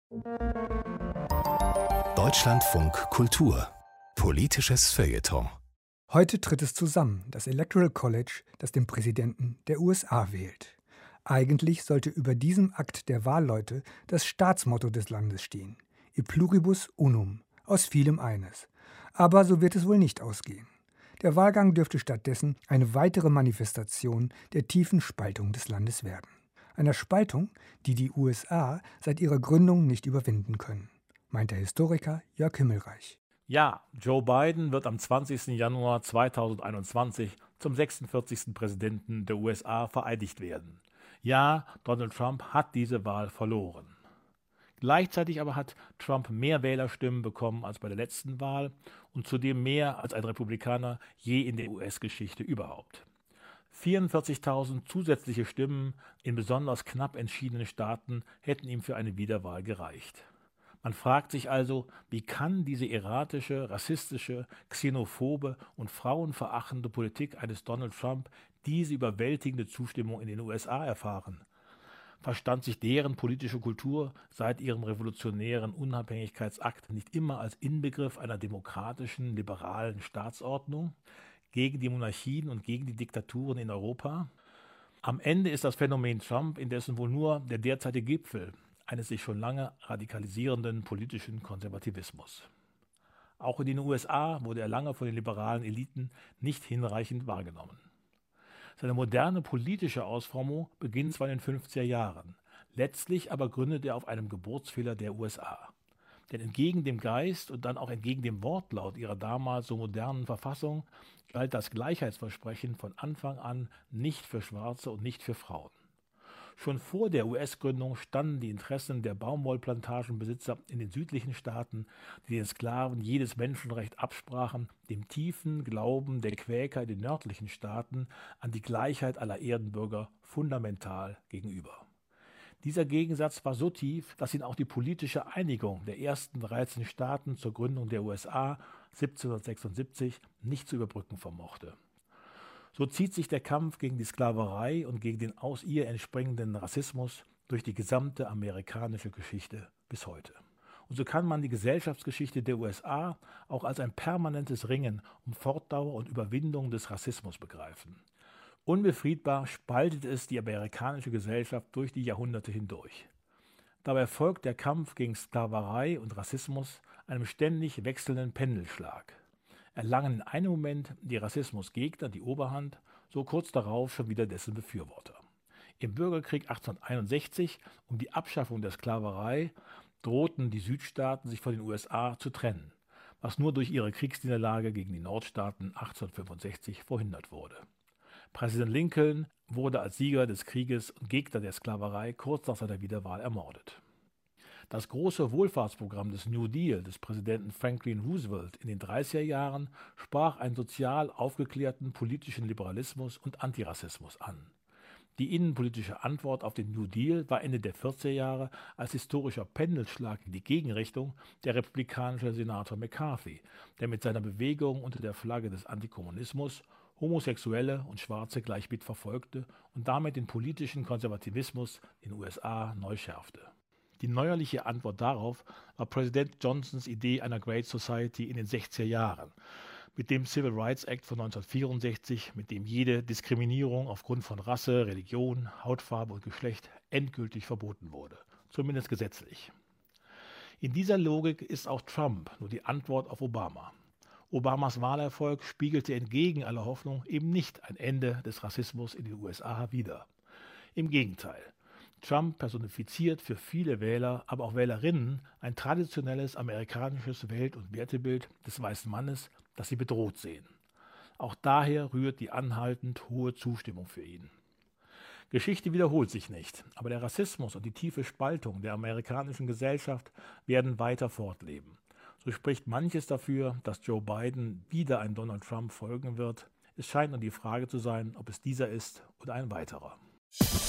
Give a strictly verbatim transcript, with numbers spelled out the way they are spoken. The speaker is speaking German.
Deutschlandfunk Kultur. Politisches Feuilleton. Heute tritt es zusammen, das Electoral College, das den Präsidenten der U S A wählt. Eigentlich sollte über diesem Akt der Wahlleute das Staatsmotto des Landes stehen: E pluribus unum, aus vielem eines. Aber so wird es wohl nicht ausgehen. Der Wahlgang dürfte stattdessen eine weitere Manifestation der tiefen Spaltung des Landes werden. Einer Spaltung, die die U S A seit ihrer Gründung nicht überwinden können, meint der Historiker Jörg Himmelreich. Ja, Joe Biden wird am zwanzigsten Januar zweitausendeinundzwanzig zum sechsundvierzigsten Präsidenten der U S A vereidigt werden. Ja, Donald Trump hat diese Wahl verloren. Gleichzeitig aber hat Trump mehr Wählerstimmen bekommen als bei der letzten Wahl und zudem mehr als ein Republikaner je in der U S-Geschichte überhaupt. vierundvierzigtausend zusätzliche Stimmen in besonders knapp entschiedenen Staaten hätten ihm für eine Wiederwahl gereicht. Man fragt sich also, wie kann diese erratische, rassistische, xenophobe und frauenverachtende Politik eines Donald Trump diese überwältigende Zustimmung in den U S A erfahren? Verstand sich deren politische Kultur seit ihrem revolutionären Unabhängigkeitsakt nicht immer als Inbegriff einer demokratischen, liberalen Staatsordnung gegen die Monarchien und gegen die Diktaturen in Europa? Am Ende ist das Phänomen Trump indessen wohl nur der derzeitige Gipfel eines sich schon lange radikalisierenden politischen Konservativismus. Auch in den U S A wurde er lange von den liberalen Eliten nicht hinreichend wahrgenommen. Seine moderne politische Ausformung beginnt zwar in den fünfziger Jahren, letztlich aber gründet er auf einem Geburtsfehler der U S A. Denn entgegen dem Geist und dann auch entgegen dem Wortlaut ihrer damals so modernen Verfassung galt das Gleichheitsversprechen von Anfang an nicht für Schwarze und nicht für Frauen. Schon vor der U S-Gründung standen die Interessen der Baumwollplantagenbesitzer in den südlichen Staaten, die den Sklaven jedes Menschenrecht absprachen, dem tiefen Glauben der Quäker in den nördlichen Staaten an die Gleichheit aller Erdenbürger fundamental gegenüber. Dieser Gegensatz war so tief, dass ihn auch die politische Einigung der ersten dreizehn Staaten zur Gründung der U S A siebzehnhundertsechsundsiebzig nicht zu überbrücken vermochte. So zieht sich der Kampf gegen die Sklaverei und gegen den aus ihr entspringenden Rassismus durch die gesamte amerikanische Geschichte bis heute. Und so kann man die Gesellschaftsgeschichte der U S A auch als ein permanentes Ringen um Fortdauer und Überwindung des Rassismus begreifen. Unbefriedbar spaltet es die amerikanische Gesellschaft durch die Jahrhunderte hindurch. Dabei folgt der Kampf gegen Sklaverei und Rassismus einem ständig wechselnden Pendelschlag. Erlangen in einem Moment die Rassismusgegner die Oberhand, so kurz darauf schon wieder dessen Befürworter. Im Bürgerkrieg achtzehnhunderteinundsechzig um die Abschaffung der Sklaverei drohten die Südstaaten sich von den U S A zu trennen, was nur durch ihre Kriegsniederlage gegen die Nordstaaten achtzehnhundertfünfundsechzig verhindert wurde. Präsident Lincoln wurde als Sieger des Krieges und Gegner der Sklaverei kurz nach seiner Wiederwahl ermordet. Das große Wohlfahrtsprogramm des New Deal des Präsidenten Franklin Roosevelt in den dreißiger Jahren sprach einen sozial aufgeklärten politischen Liberalismus und Antirassismus an. Die innenpolitische Antwort auf den New Deal war Ende der vierziger Jahre als historischer Pendelschlag in die Gegenrichtung der republikanische Senator McCarthy, der mit seiner Bewegung unter der Flagge des Antikommunismus Homosexuelle und Schwarze gleich mit verfolgte und damit den politischen Konservativismus in den U S A neu schärfte. Die neuerliche Antwort darauf war Präsident Johnsons Idee einer Great Society in den sechziger Jahren, mit dem Civil Rights Act von neunzehnhundertvierundsechzig, mit dem jede Diskriminierung aufgrund von Rasse, Religion, Hautfarbe und Geschlecht endgültig verboten wurde, zumindest gesetzlich. In dieser Logik ist auch Trump nur die Antwort auf Obama. Obamas Wahlerfolg spiegelte entgegen aller Hoffnung eben nicht ein Ende des Rassismus in den U S A wider. Im Gegenteil. Trump personifiziert für viele Wähler, aber auch Wählerinnen ein traditionelles amerikanisches Welt- und Wertebild des weißen Mannes, das sie bedroht sehen. Auch daher rührt die anhaltend hohe Zustimmung für ihn. Geschichte wiederholt sich nicht, aber der Rassismus und die tiefe Spaltung der amerikanischen Gesellschaft werden weiter fortleben. So spricht manches dafür, dass Joe Biden wieder ein Donald Trump folgen wird. Es scheint nur die Frage zu sein, ob es dieser ist oder ein weiterer.